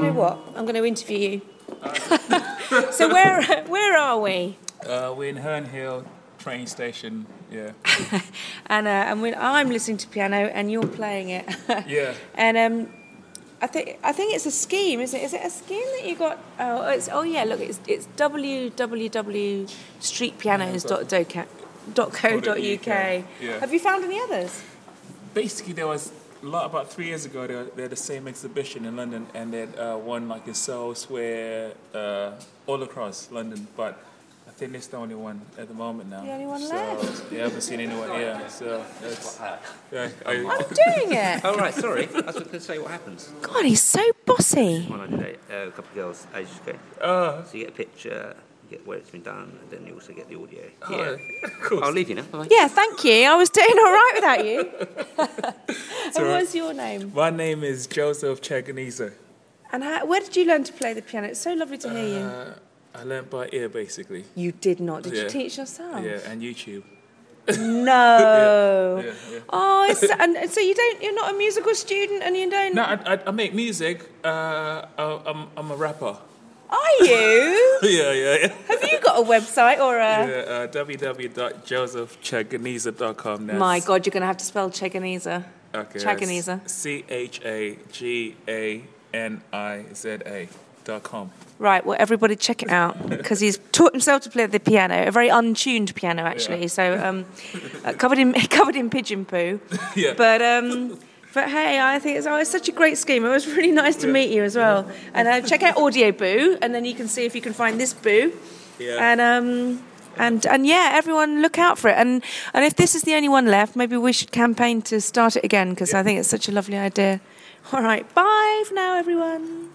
you know what? I'm going to interview you. So where are we? We're in Herne Hill train station. Yeah. And I'm listening to piano, and you're playing it. Yeah. And I think it's a scheme, is it? Is it a scheme that you got? Look, it's www.streetpianos.co.uk. Yeah. Have you found any others? Basically, there was about 3 years ago. They had the same exhibition in London, and they had one like in Soho Square, all across London. But I think it's the only one at the moment now. The only one left. Yeah, I haven't seen anyone. Yeah, so that's. Yeah, I'm doing it. Oh, right, sorry. I was going to say what happens. God, he's so bossy. When I did a couple of girls ages ago. So you get a picture, you get where it's been done, and then you also get the audio. Yeah, of course. I'll leave you now. Bye. Yeah, thank you. I was doing all right without you. And what's your name? My name is Joseph Chaganiza. And where did you learn to play the piano? It's so lovely to hear you. I learned by ear, basically. You did not. Did you Yeah. teach yourself? Yeah, and YouTube. No. Yeah. Oh, and so you're not a musical student, and you don't. No, I make music. I'm a rapper. Are you? Yeah. Have you got a website or a? Yeah, www.josephchaganiza.com. My God, you're going to have to spell Chaganiza. Okay. Chaganiza. CHAGANIZA.com. Right, well, everybody check it out, because he's taught himself to play the piano, a very untuned piano, actually. Yeah. So, covered in pigeon poo. Yeah. But hey, I think it's such a great scheme. It was really nice to meet you as well. And check out Audio Boo, and then you can see if you can find this boo. Yeah. And yeah, everyone look out for it. And if this is the only one left, maybe we should campaign to start it again, because I think it's such a lovely idea. All right, bye for now, everyone.